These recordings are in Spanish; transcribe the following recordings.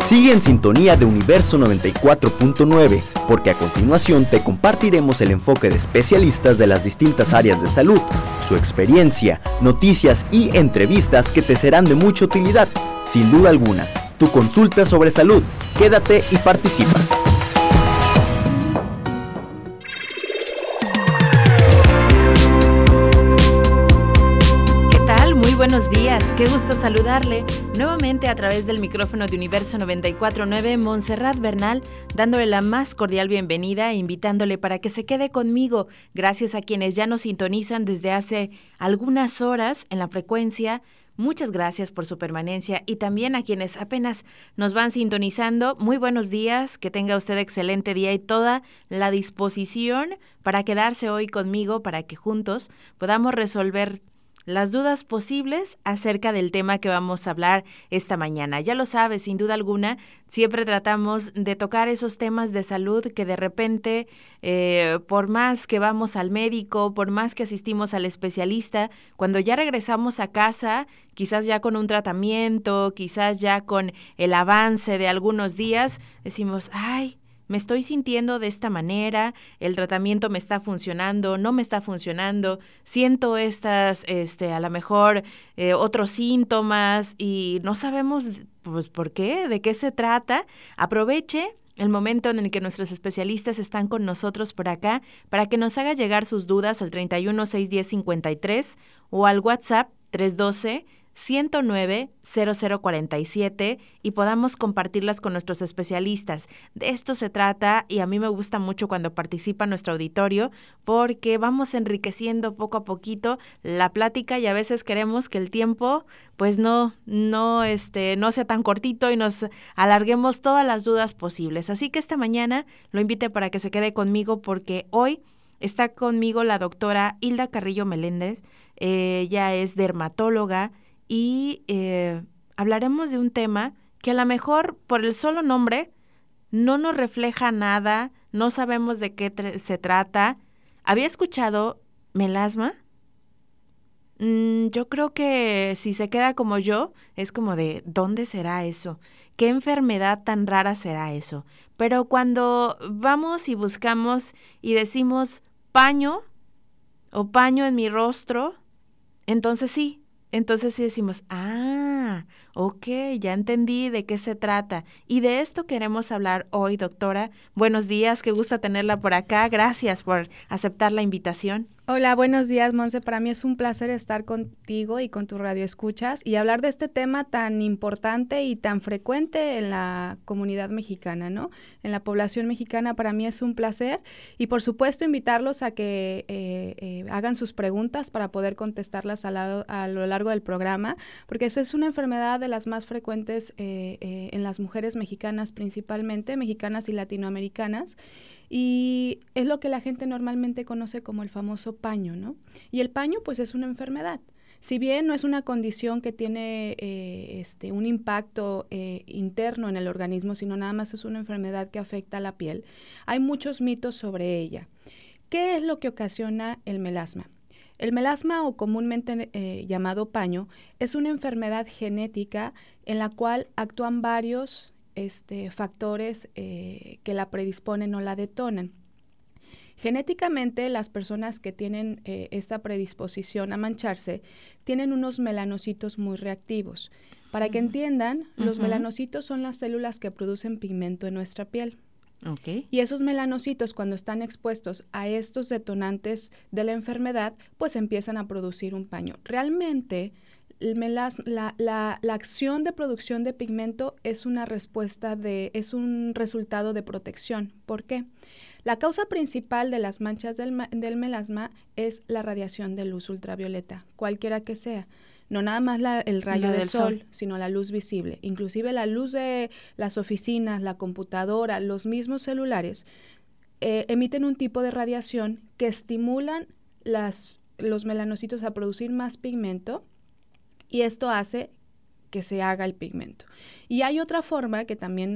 Sigue en sintonía de Universo 94.9, porque a continuación te compartiremos el enfoque de especialistas de las distintas áreas de salud, su experiencia, noticias y entrevistas que te serán de mucha utilidad. Sin duda alguna, tu consulta sobre salud. Quédate y participa. Buenos días, qué gusto saludarle nuevamente a través del micrófono de Universo 94.9, Montserrat Bernal, dándole la más cordial bienvenida e invitándole para que se quede conmigo, gracias a quienes ya nos sintonizan desde hace algunas horas en la frecuencia. Muchas gracias por su permanencia y también a quienes apenas nos van sintonizando. Muy buenos días, que tenga usted excelente día y toda la disposición para quedarse hoy conmigo para que juntos podamos resolver las dudas posibles acerca del tema que vamos a hablar esta mañana. Ya lo sabes, sin duda alguna, siempre tratamos de tocar esos temas de salud que de repente, por más que vamos al médico, por más que asistimos al especialista, cuando ya regresamos a casa, quizás ya con un tratamiento, quizás ya con el avance de algunos días, decimos, ¡ay! Me estoy sintiendo de esta manera, el tratamiento me está funcionando, no me está funcionando, siento estas, a lo mejor otros síntomas y no sabemos pues por qué, de qué se trata. Aproveche el momento en el que nuestros especialistas están con nosotros por acá para que nos haga llegar sus dudas al 31-610-53 o al WhatsApp 312-109-0047 y podamos compartirlas con nuestros especialistas. De esto se trata y a mí me gusta mucho cuando participa nuestro auditorio porque vamos enriqueciendo poco a poquito la plática y a veces queremos que el tiempo pues no sea tan cortito y nos alarguemos todas las dudas posibles. Así que esta mañana lo invite para que se quede conmigo porque hoy está conmigo la doctora Hilda Carrillo Meléndez. Ella es dermatóloga y hablaremos de un tema que a lo mejor por el solo nombre no nos refleja nada, no sabemos de qué se trata. ¿Había escuchado melasma? Yo creo que si se queda como yo, es como de ¿dónde será eso? ¿Qué enfermedad tan rara será eso? Pero cuando vamos y buscamos y decimos paño o paño en mi rostro, entonces sí decimos, ok, ya entendí de qué se trata. Y de esto queremos hablar hoy, doctora. Buenos días, qué gusto tenerla por acá. Gracias por aceptar la invitación. Hola, buenos días, Monse. Para mí es un placer estar contigo y con tu radioescuchas y hablar de este tema tan importante y tan frecuente en la comunidad mexicana, ¿no? En la población mexicana para mí es un placer y por supuesto invitarlos a que hagan sus preguntas para poder contestarlas a lo largo del programa, porque eso es una enfermedad de las más frecuentes en las mujeres mexicanas principalmente, mexicanas y latinoamericanas. Y es lo que la gente normalmente conoce como el famoso paño, ¿no? Y el paño, pues, es una enfermedad. Si bien no es una condición que tiene un impacto interno en el organismo, sino nada más es una enfermedad que afecta a la piel, hay muchos mitos sobre ella. ¿Qué es lo que ocasiona el melasma? El melasma, o comúnmente llamado paño, es una enfermedad genética en la cual actúan varios factores que la predisponen o la detonan. Genéticamente, las personas que tienen esta predisposición a mancharse tienen unos melanocitos muy reactivos. Para que entiendan, los melanocitos son las células que producen pigmento en nuestra piel. Okay. Y esos melanocitos, cuando están expuestos a estos detonantes de la enfermedad, pues empiezan a producir un paño. Realmente, la acción de producción de pigmento es un resultado de protección. ¿Por qué? La causa principal de las manchas del melasma es la radiación de luz ultravioleta, cualquiera que sea. No nada más el rayo del sol, sino la luz visible. Inclusive la luz de las oficinas, la computadora, los mismos celulares, emiten un tipo de radiación que estimulan los melanocitos a producir más pigmento, y esto hace que se haga el pigmento. Y hay otra forma que también,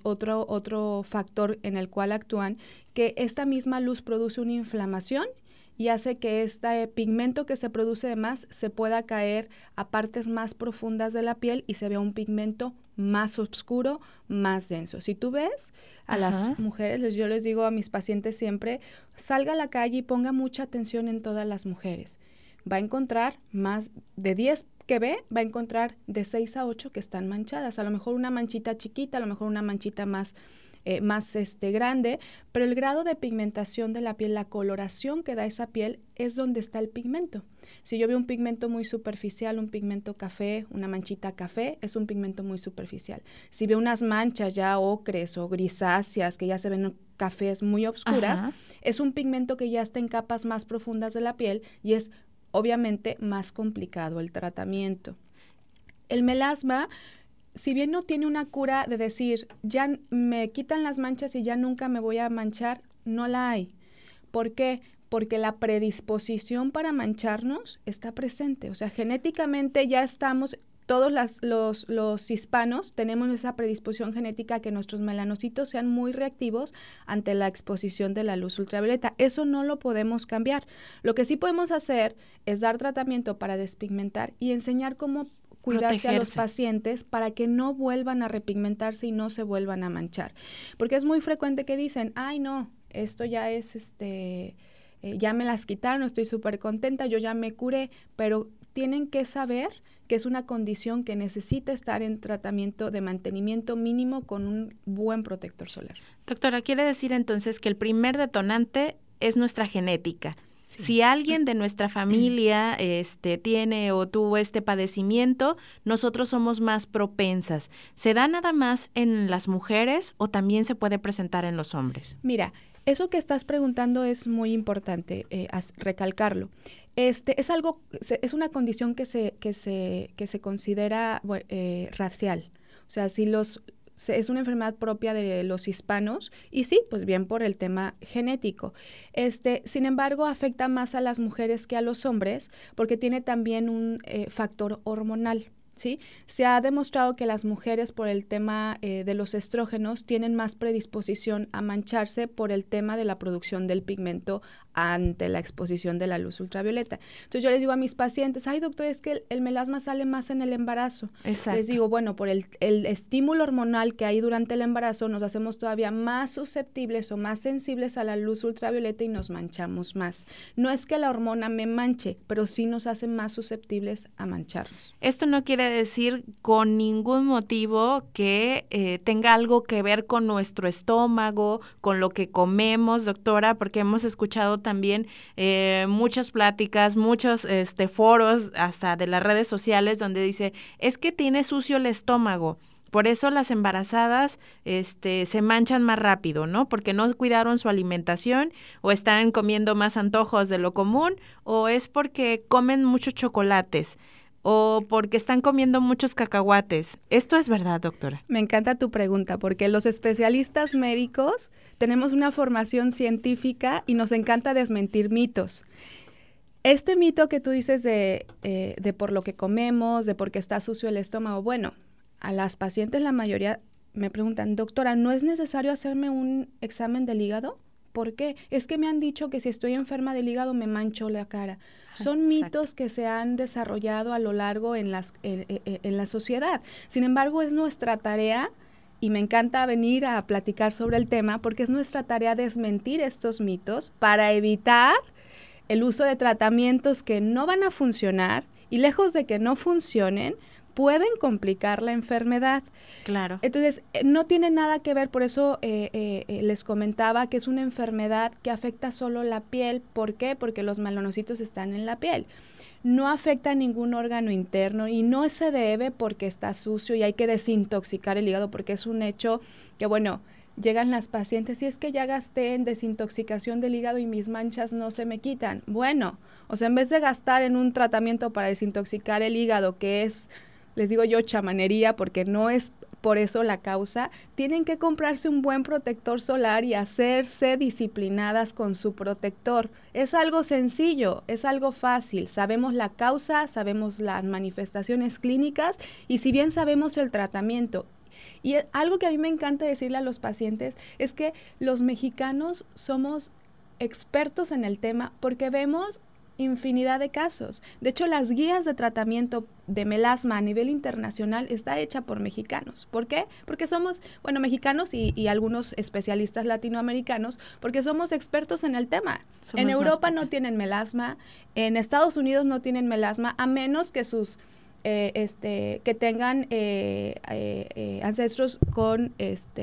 otro factor en el cual actúan, que esta misma luz produce una inflamación y hace que este pigmento que se produce de más se pueda caer a partes más profundas de la piel y se vea un pigmento más oscuro, más denso. Si tú ves a las mujeres, yo les digo a mis pacientes siempre, salga a la calle y ponga mucha atención en todas las mujeres. Va a encontrar más de 10 que ve, va a encontrar de 6 a 8 que están manchadas. A lo mejor una manchita chiquita, a lo mejor una manchita más grande, pero el grado de pigmentación de la piel, la coloración que da esa piel es donde está el pigmento. Si yo veo un pigmento muy superficial, un pigmento café, una manchita café, es un pigmento muy superficial. Si veo unas manchas ya ocres o grisáceas que ya se ven cafés muy oscuras, es un pigmento que ya está en capas más profundas de la piel y es obviamente más complicado el tratamiento. El melasma, si bien no tiene una cura de decir, ya me quitan las manchas y ya nunca me voy a manchar, no la hay. ¿Por qué? Porque la predisposición para mancharnos está presente. O sea, genéticamente ya estamos, todos los hispanos tenemos esa predisposición genética a que nuestros melanocitos sean muy reactivos ante la exposición de la luz ultravioleta. Eso no lo podemos cambiar. Lo que sí podemos hacer es dar tratamiento para despigmentar y enseñar cómo cuidarse a los pacientes para que no vuelvan a repigmentarse y no se vuelvan a manchar. Porque es muy frecuente que dicen, ay no, esto ya es, ya me las quitaron, estoy súper contenta, yo ya me curé, pero tienen que saber que es una condición que necesita estar en tratamiento de mantenimiento mínimo con un buen protector solar. Doctora, ¿quiere decir entonces que el primer detonante es nuestra genética? Sí. Si alguien de nuestra familia tiene o tuvo este padecimiento, nosotros somos más propensas. ¿Se da nada más en las mujeres o también se puede presentar en los hombres? Mira, eso que estás preguntando es muy importante recalcarlo. Es una condición que se considera racial. O sea, si es una enfermedad propia de los hispanos y sí, pues bien por el tema genético. Sin embargo, afecta más a las mujeres que a los hombres porque tiene también un factor hormonal. ¿Sí? Se ha demostrado que las mujeres por el tema de los estrógenos tienen más predisposición a mancharse por el tema de la producción del pigmento ante la exposición de la luz ultravioleta. Entonces yo les digo a mis pacientes, ay doctor, es que el melasma sale más en el embarazo. Exacto. Les digo, bueno, por el estímulo hormonal que hay durante el embarazo nos hacemos todavía más susceptibles o más sensibles a la luz ultravioleta y nos manchamos más. No es que la hormona me manche, pero sí nos hace más susceptibles a mancharnos. Esto no quiere decir con ningún motivo que tenga algo que ver con nuestro estómago, con lo que comemos, doctora, porque hemos escuchado también muchas pláticas, muchos foros hasta de las redes sociales donde dice, es que tiene sucio el estómago. Por eso las embarazadas se manchan más rápido, ¿no? Porque no cuidaron su alimentación o están comiendo más antojos de lo común o es porque comen muchos chocolates o porque están comiendo muchos cacahuates. ¿Esto es verdad, doctora? Me encanta tu pregunta, porque los especialistas médicos tenemos una formación científica y nos encanta desmentir mitos. Este mito que tú dices de por lo que comemos, de por qué está sucio el estómago, bueno, a las pacientes la mayoría me preguntan, doctora, ¿no es necesario hacerme un examen del hígado? ¿Por qué? Es que me han dicho que si estoy enferma del hígado me mancho la cara. Son mitos que se han desarrollado a lo largo en la sociedad. Sin embargo, es nuestra tarea, y me encanta venir a platicar sobre el tema, porque es nuestra tarea desmentir estos mitos para evitar el uso de tratamientos que no van a funcionar y lejos de que no funcionen, pueden complicar la enfermedad. Claro. Entonces, no tiene nada que ver, por eso les comentaba que es una enfermedad que afecta solo la piel. ¿Por qué? Porque los melanocitos están en la piel. No afecta a ningún órgano interno y no se debe porque está sucio y hay que desintoxicar el hígado porque es un hecho que, bueno, llegan las pacientes y es que ya gasté en desintoxicación del hígado y mis manchas no se me quitan. Bueno, o sea, en vez de gastar en un tratamiento para desintoxicar el hígado, que es, les digo yo, chamanería, porque no es por eso la causa, tienen que comprarse un buen protector solar y hacerse disciplinadas con su protector. Es algo sencillo, es algo fácil. Sabemos la causa, sabemos las manifestaciones clínicas y si bien sabemos el tratamiento. Y algo que a mí me encanta decirle a los pacientes es que los mexicanos somos expertos en el tema porque vemos infinidad de casos. De hecho, las guías de tratamiento de melasma a nivel internacional está hecha por mexicanos. ¿Por qué? Porque somos, mexicanos y algunos especialistas latinoamericanos, porque somos expertos en el tema. En Europa no tienen melasma, en Estados Unidos no tienen melasma, a menos que sus que tengan ancestros con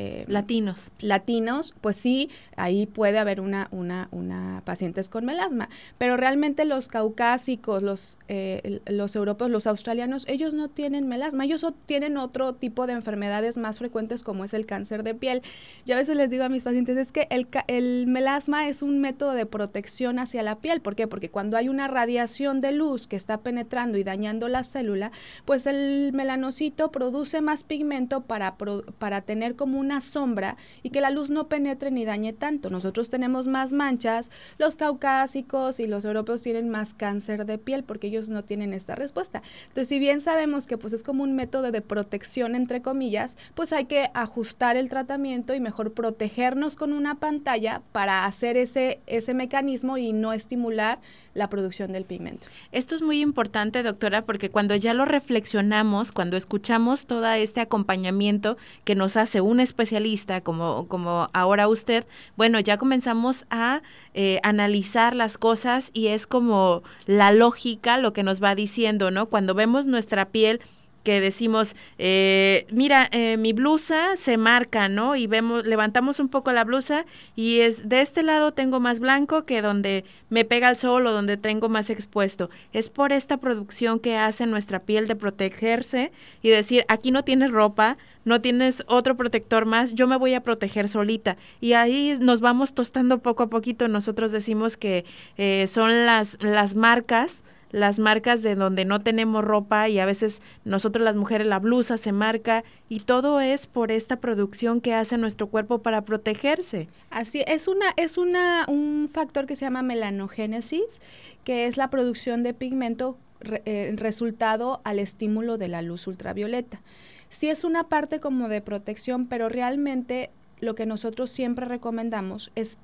latinos, pues sí, ahí puede haber una pacientes con melasma, pero realmente los caucásicos, los europeos, los australianos, ellos no tienen melasma, ellos tienen otro tipo de enfermedades más frecuentes como es el cáncer de piel. Yo a veces les digo a mis pacientes, es que el melasma es un método de protección hacia la piel. ¿Por qué? Porque cuando hay una radiación de luz que está penetrando y dañando la célula, pues el melanocito produce más pigmento para tener como una sombra y que la luz no penetre ni dañe tanto. Nosotros tenemos más manchas, los caucásicos y los europeos tienen más cáncer de piel porque ellos no tienen esta respuesta. Entonces, si bien sabemos que pues es como un método de protección, entre comillas, pues hay que ajustar el tratamiento y mejor protegernos con una pantalla para hacer ese mecanismo y no estimular la producción del pigmento. Esto es muy importante, doctora, porque cuando ya lo reflexionamos, cuando escuchamos todo este acompañamiento que nos hace un especialista como ahora usted, bueno, ya comenzamos a analizar las cosas y es como la lógica lo que nos va diciendo, ¿no? Cuando vemos nuestra piel, que decimos, mira, mi blusa se marca, ¿no? Y levantamos un poco la blusa y es de este lado tengo más blanco que donde me pega el sol o donde tengo más expuesto. Es por esta producción que hace nuestra piel de protegerse y decir, aquí no tienes ropa, no tienes otro protector más, yo me voy a proteger solita. Y ahí nos vamos tostando poco a poquito. Nosotros decimos que son las marcas de donde no tenemos ropa y a veces nosotros las mujeres la blusa se marca y todo es por esta producción que hace nuestro cuerpo para protegerse. Así es un factor que se llama melanogénesis, que es la producción de pigmento resultado al estímulo de la luz ultravioleta. Sí es una parte como de protección, pero realmente lo que nosotros siempre recomendamos es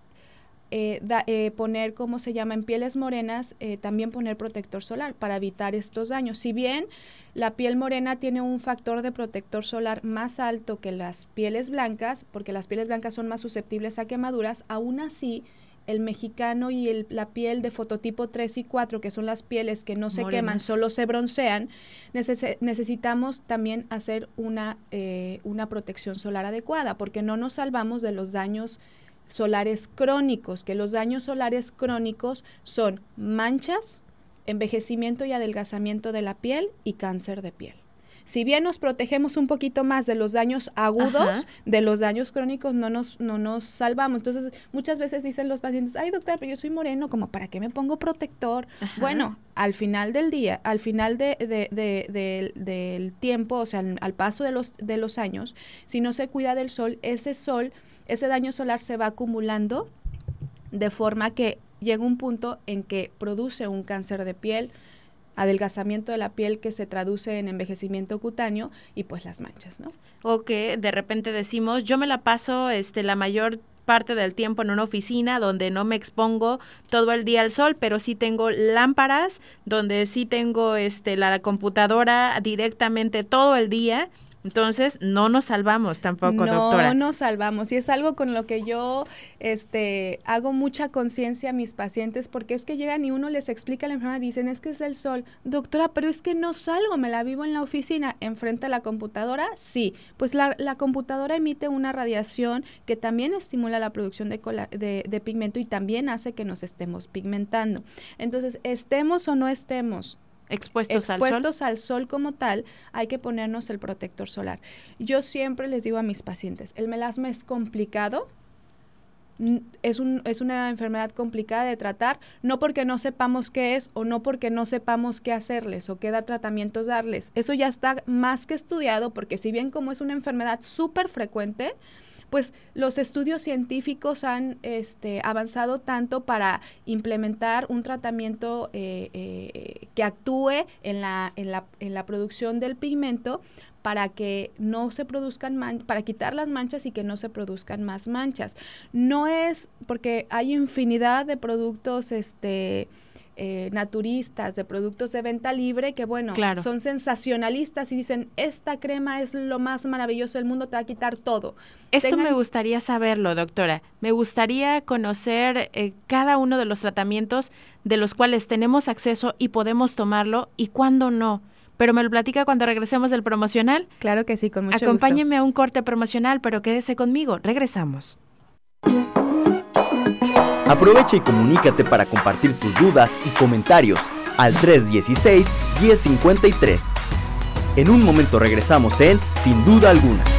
poner, ¿cómo se llama? En pieles morenas, también poner protector solar para evitar estos daños. Si bien la piel morena tiene un factor de protector solar más alto que las pieles blancas, porque las pieles blancas son más susceptibles a quemaduras, aún así el mexicano y la piel de fototipo 3 y 4, que son las pieles que no se queman, solo se broncean, necesitamos también hacer una protección solar adecuada, porque no nos salvamos de los daños solares crónicos, que los daños solares crónicos son manchas, envejecimiento y adelgazamiento de la piel y cáncer de piel. Si bien nos protegemos un poquito más de los daños agudos, ajá, de los daños crónicos no nos salvamos. Entonces, muchas veces dicen los pacientes, ay doctor, pero yo soy moreno, ¿como para qué me pongo protector? Ajá. Bueno, al final del día, al final del tiempo, o sea, al paso de los años, si no se cuida del sol, ese daño solar se va acumulando de forma que llega un punto en que produce un cáncer de piel, adelgazamiento de la piel que se traduce en envejecimiento cutáneo y pues las manchas, ¿no? O que de repente decimos, yo me la paso la mayor parte del tiempo en una oficina donde no me expongo todo el día al sol, pero sí tengo lámparas, donde sí tengo la computadora directamente todo el día. Entonces, no nos salvamos tampoco, doctora. No nos salvamos. Y es algo con lo que yo hago mucha conciencia a mis pacientes, porque es que llegan y uno les explica la enfermedad, dicen, es que es el sol. Doctora, pero es que no salgo, me la vivo en la oficina, enfrente a la computadora. Sí, pues la computadora emite una radiación que también estimula la producción de pigmento y también hace que nos estemos pigmentando. Entonces, estemos o no estemos expuestos al sol como tal, hay que ponernos el protector solar. Yo siempre les digo a mis pacientes, el melasma es complicado, es una enfermedad complicada de tratar, no porque no sepamos qué es o no porque no sepamos qué hacerles o qué tratamientos darles. Eso ya está más que estudiado, porque si bien como es una enfermedad súper frecuente, pues los estudios científicos han avanzado tanto para implementar un tratamiento que actúe en la producción del pigmento, para que no se produzcan para quitar las manchas y que no se produzcan más manchas. No es porque hay infinidad de productos naturistas, de productos de venta libre que, bueno, claro, son sensacionalistas y dicen, esta crema es lo más maravilloso del mundo, te va a quitar todo. Esto me gustaría saberlo, doctora. Me gustaría conocer cada uno de los tratamientos de los cuales tenemos acceso y podemos tomarlo y cuándo no. Pero me lo platica cuando regresemos del promocional. Claro que sí, con mucho Acompáñeme gusto. A un corte promocional, pero quédese conmigo. Regresamos. Aprovecha y comunícate para compartir tus dudas y comentarios al 316-1053. En un momento regresamos en Sin Duda Alguna.